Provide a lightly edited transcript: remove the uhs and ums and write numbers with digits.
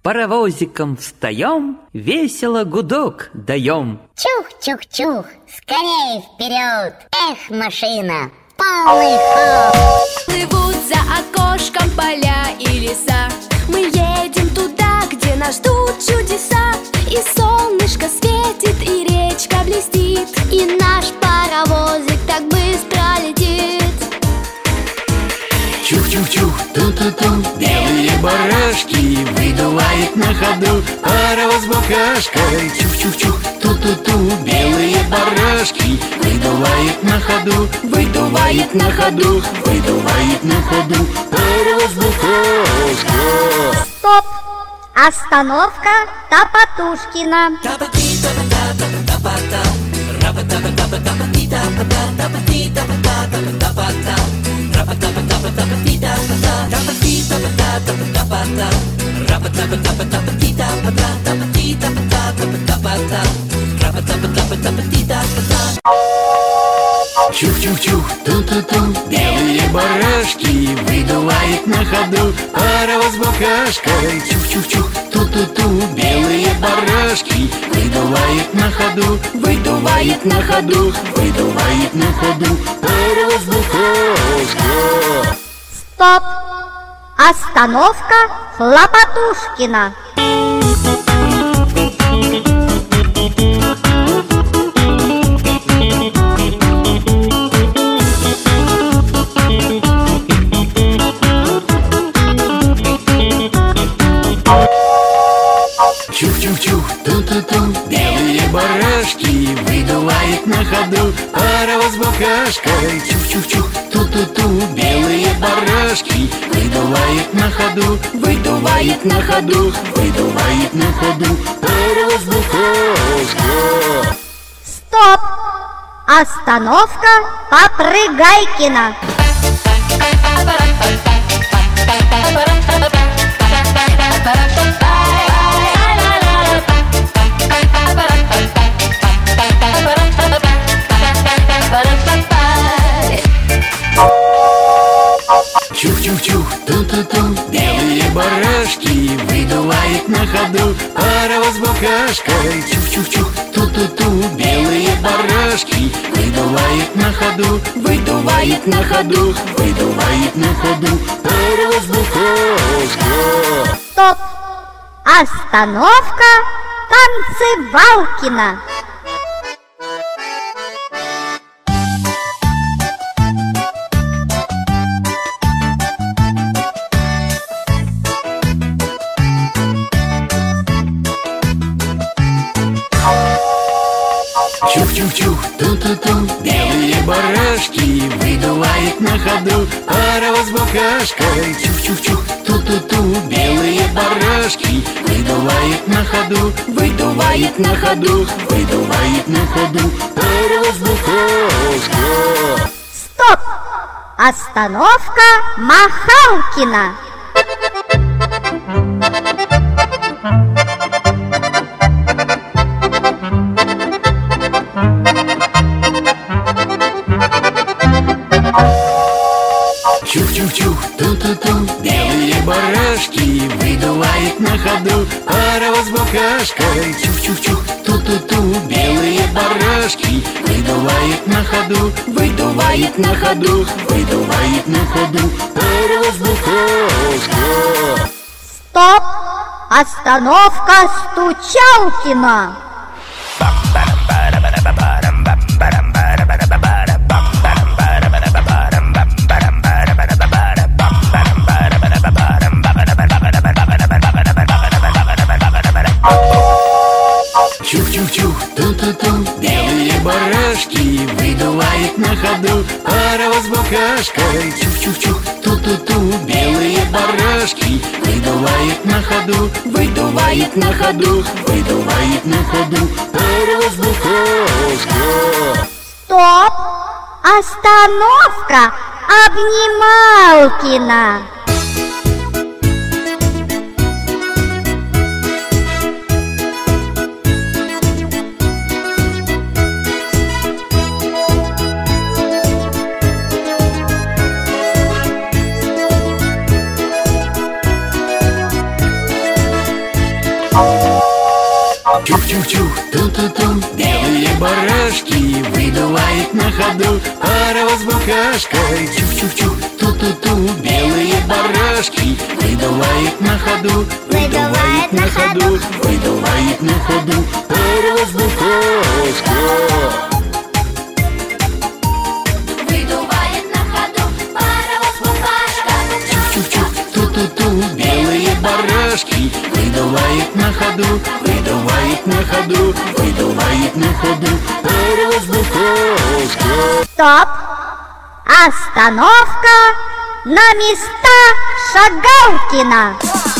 Паровозиком встаем, весело гудок даем. Чух-чух-чух, скорее вперед! Эх, машина, полный ход! Плывут за окошком поля и леса. Мы едем туда, где нас ждут чудеса. И солнышко светит, и речка блестит, и наш паровозик так быстро летит. Чух-чух-чух, ту-ту-ту, белые барашки выдувает на ходу паровоз букашкой. Чух-чух-чух, ту-ту-ту, белые барашки выдувает на ходу, выдувает на ходу, выдувает на ходу паровоз букашка. Стоп! Остановка Топотушкина. Чух-чух-чух, ту-ту-ту, белые барашки выдувает на ходу паровоз букашкой. Чух-чух-чух, ту-ту-ту, белые барашки выдувает на ходу, выдувает на ходу, выдувает на ходу паровоз букашка. Стоп! Остановка Хлопотушкина. Чух-чух-чух, ту-ту-ту, белые барашки выдувает на ходу паровоз букашкой. Чух-чух-чух, ту-ту-ту, белые барашки выдувает на ходу, выдувает на ходу, выдувает на ходу паровоз букашка. Стоп! Остановка Попрыгайкина. Чух-чух-чух, ту-ту-ту, белые барашки выдувает на ходу паровоз букашкой. Чух-чух-чух, ту-ту-ту, белые барашки выдувает на ходу, выдувает на ходу, выдувает на ходу паровоз букашка. Стоп! Остановка Танцевалкина. Чух-чух-чух, ту-ту-ту, белые барашки выдувает на ходу паровоз букашкой. Чух-чух-чух, ту-ту-ту, белые барашки выдувает на ходу, выдувает на ходу, выдувает на ходу паровоз букашка. Стоп! Остановка Махалкина. Чух-чух-чух, ту-ту-ту, белые барашки выдувает на ходу паровоз букашкой. Чух-чух-чух, ту-ту-ту, белые барашки выдувает на ходу, выдувает на ходу, выдувает на ходу паровоз букашка. Стоп! Остановка Стучалкина. Чух-чух-чух, ту-ту-ту, белые барашки выдувает на ходу паровоз букашкой. Чух-чух-чух, ту-ту-ту, белые барашки выдувает на ходу, выдувает на ходу, выдувает на ходу паровоз букашка. Стоп! Остановка Обнималкина. Чух-чух-чух, ту-ту-ту, белые барашки выдувает на ходу паровоз-букашка. Чух-чух-чух, ту-ту-ту, белые барашки выдувает на ходу, выдувает на ходу, выдувает на ходу паровоз-букашка. Белые барашки выдувает на ходу, выдувает на ходу, выдувает на ходу паровоз-букашка. Стоп! Остановка на места Шагалкина.